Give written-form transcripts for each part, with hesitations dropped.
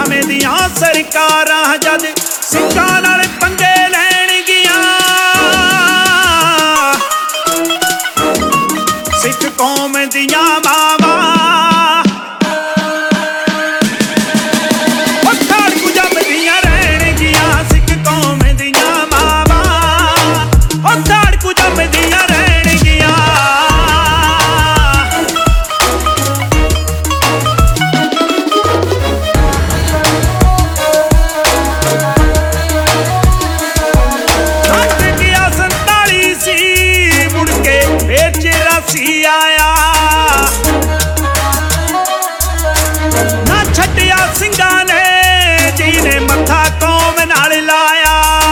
ਸਮੇਂ ਦੀਆਂ ਸਰਕਾਰਾਂ ਜਦ ਸਿੰਘਾਂ ਨਾਲ ਪੰਗੇ ਲੈਣਗੀਆਂ। ਸਿੱਖ ਕੌਮ ਦੀਆਂ ਮਾਵਾਂ ਖਾੜਕੂ ਜੰਮਦੀਆਂ ਰਹਿਣਗੀਆਂ। ਸਿੱਖ ਕੌਮ ਦੀਆਂ ਮਾਵਾਂ ਖਾੜਕੂ ਜੰਮਦੀਆਂ ਰਹਿਣਗੀਆਂ। ਆਇਆ ਨਾ ਛੱਡਿਆ ਸਿੰਘਾਂ ਨੇ ਜਿਹਨੇ ਮੱਥਾ ਕੌਮ ਨਾਲ ਲਾਇਆ।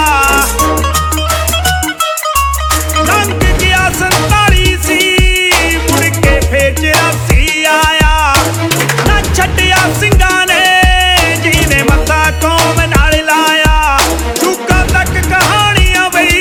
ਲੰਘ ਗਿਆ 47 ਸੀ ਮੁੜ ਕੇ ਫੇਰ 84 ਆਇਆ। ਨਾ ਛੱਡਿਆ ਸਿੰਘਾਂ ਨੇ ਜਿਹਨੇ ਮੱਥਾ ਕੌਮ ਨਾਲ ਲਾਇਆ। ਚੁੱਕਾਂ ਤੱਕ ਕਹਾਣੀਆਂ ਬਈ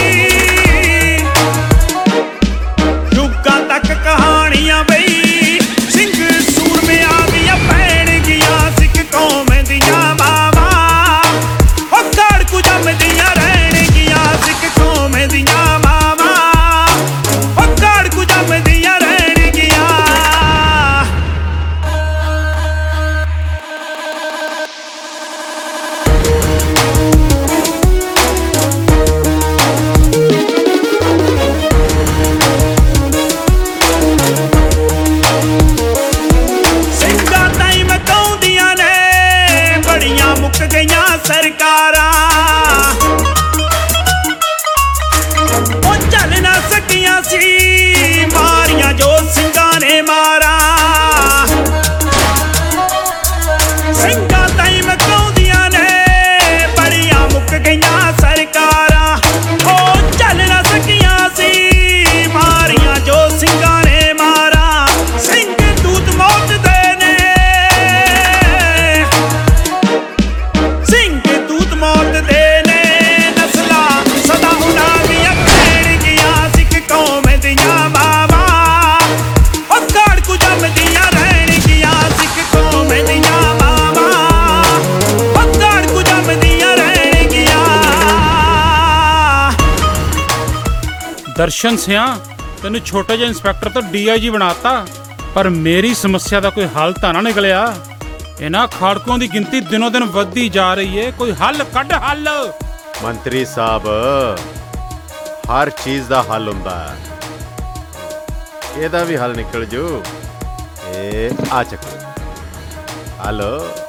ਕਹਾਣੀਆਂ ਬਈ ਸਿੰਘ ਸੂਰਮਿਆਂ ਦੀਆਂ ਪੈਣਗੀਆਂ। ਸਿੱਖ ਕੌਮ ਦੀਆਂ ਮਾਵਾਂ ਖਾੜਕੂ ਜੰਮਦੀਆਂ ਰਹਿਣਗੀਆਂ। ਸਿੱਖ ਕੌਮ ਦੀਆਂ ਮਾਵਾਂ ਖਾੜਕੂ ਜੰਮਦੀਆਂ ਰਹਿਣਗੀਆਂ। ਮੁੱਕ ਗਈਆਂ ਸਰਕਾਰਾਂ ਉਹ ਚੱਲ ਨਾ ਸਕੀਆਂ ਸੀ ਮਾਰੀਆਂ ਜੋ ਸਿੰਘਾਂ ਨੇ ਮਾਰਾਂ। ਸਿੰਘਾਂ ਤਾਈਂ ਮਕਾਉਂਦੀਆਂ ਨੇ ਬੜੀਆਂ ਮੁੱਕ ਗਈਆਂ ਸਰਕਾਰਾਂ। ਉਹ ਚੱਲ ਨਾ ਸਕੀਆਂ ਸੀ ਮਾਰੀਆਂ ਜੋ ਸਿੰਘਾਂ ਨੇ ਮਾਰਾਂ। ਸਿੰਘ ਦੂਤ ਮੌਤ ਦੇ ਮੌਤ ਦੇ ਨੇ ਨਸਲਾਂ ਸਦਾ ਉਹਨਾਂ ਦੀਆਂ ਰਹਿਣਗੀਆਂ। ਸਿੱਖ ਕੌਮ ਦੀਆਂ ਮਾਵਾਂ ਖਾੜਕੂ ਜੰਮਦੀਆਂ ਰਹਿਣਗੀਆਂ। ਸਿੱਖ ਕੌਮ ਦੀਆਂ ਮਾਵਾਂ ਖਾੜਕੂ ਜੰਮਦੀਆਂ ਰਹਿਣਗੀਆਂ। ਦਰਸ਼ਨ ਸਿਆਂ ਤੈਨੂੰ ਛੋਟੇ ਜਿਹੇ ਇੰਸਪੈਕਟਰ ਤੋਂ DIG ਬਣਾਤਾ, ਪਰ ਮੇਰੀ ਸਮੱਸਿਆ ਦਾ ਕੋਈ ਹੱਲ ਤਾਂ ਨਾ ਨਿਕਲਿਆ। ਇਹਨਾਂ ਖਾੜਕੂਆਂ ਦੀ ਗਿਣਤੀ ਦਿਨੋਂ ਦਿਨ ਵੱਧਦੀ ਜਾ ਰਹੀ ਹੈ। ਕੋਈ ਹੱਲ ਕੱਢ ਹੱਲ। ਮੰਤਰੀ ਸਾਹਿਬ, ਹਰ ਚੀਜ਼ ਦਾ ਹੱਲ ਹੁੰਦਾ ਹੈ, ਇਹਦਾ ਵੀ ਹੱਲ ਨਿਕਲ ਜੂ। ਇਹ ਆ ਚੱਕੋ, ਹਲੋ।